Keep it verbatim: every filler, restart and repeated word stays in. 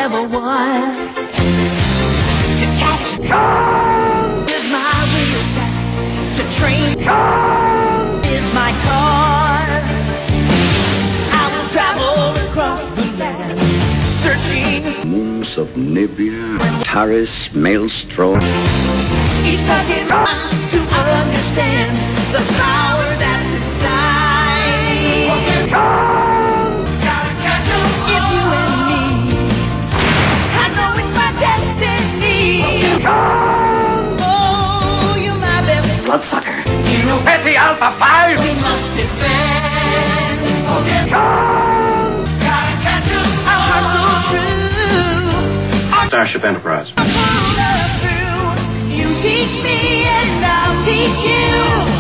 ever was. To catch Kong is my real test. To train Kong is my cause. I will travel across the land, searching moons of Nibia, Taris, Maelstrom. Each pocket to understand the power that's inside. Kong, gotta catch 'em if you and me. I know it's my destiny. Kong, oh, you're my best Bloodsucker. You know, At the Alpha five! we must defend. Kong, gotta catch 'em. Our hearts so true. Our Starship Enterprise. You teach me and I'll teach you.